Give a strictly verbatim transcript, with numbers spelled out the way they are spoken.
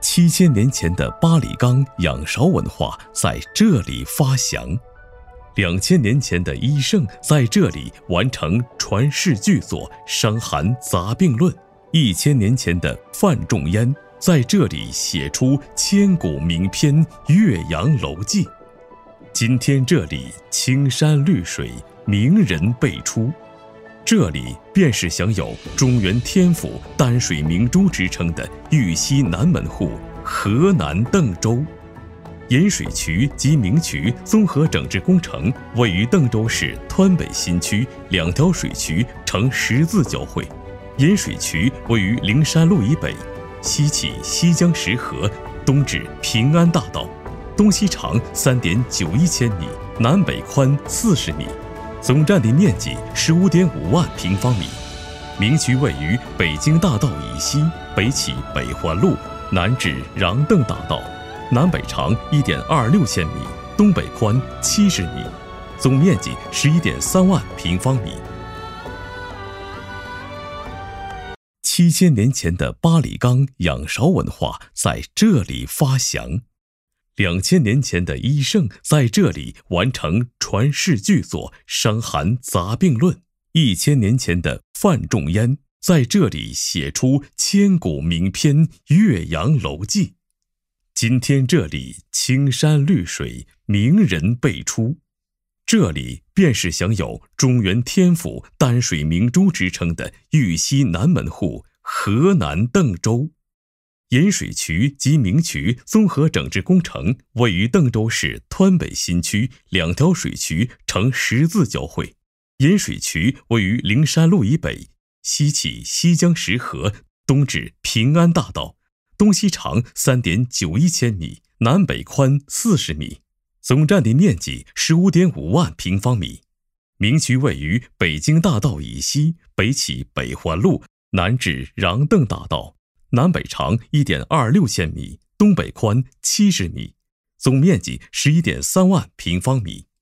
七千年前的八里岗仰韶文化在这里发祥，两千年前的医圣在这里完成传世巨作《伤寒杂病论》，一千年前的范仲淹在这里写出千古名篇《岳阳楼记》。今天这里青山绿水，名人辈出，这里便是享有中原天府丹水明珠之称的豫西南门户河南邓州。引水渠及明渠综合整治工程位于邓州市湍北新区，两条水渠呈十字交汇。引水渠位于灵山路以北，西起西江石河，东至平安大道，东西长 三点九一千米，南北宽四十米，总占地面积 十五点五万平方米。明渠位于北京大道以西，北起北环路，南至穰邓大道，南北长 一点二六千米，东北宽七十米，总面积 十一点三万平方米。七千年前的八里岗仰韶文化在这里发祥，两千年前的医圣在这里完成传世巨作《伤寒杂病论》，一千年前的范仲淹在这里写出千古名篇《岳阳楼记》。今天这里青山绿水，名人辈出，这里便是享有中原天府丹水明珠之称的豫西南门户河南邓州。引水渠及明渠综合整治工程位于邓州市湍北新区，两条水渠呈十字交汇。引水渠位于灵山路以北，西起西江石河，东至平安大道，东西长 三点九一千米，南北宽四十米，总占地面积 十五点五万平方米。明渠位于北京大道以西，北起北环路，南至穰邓大道，南北长 一点二六千米，东北宽七十米，总面积 十一点三万平方米。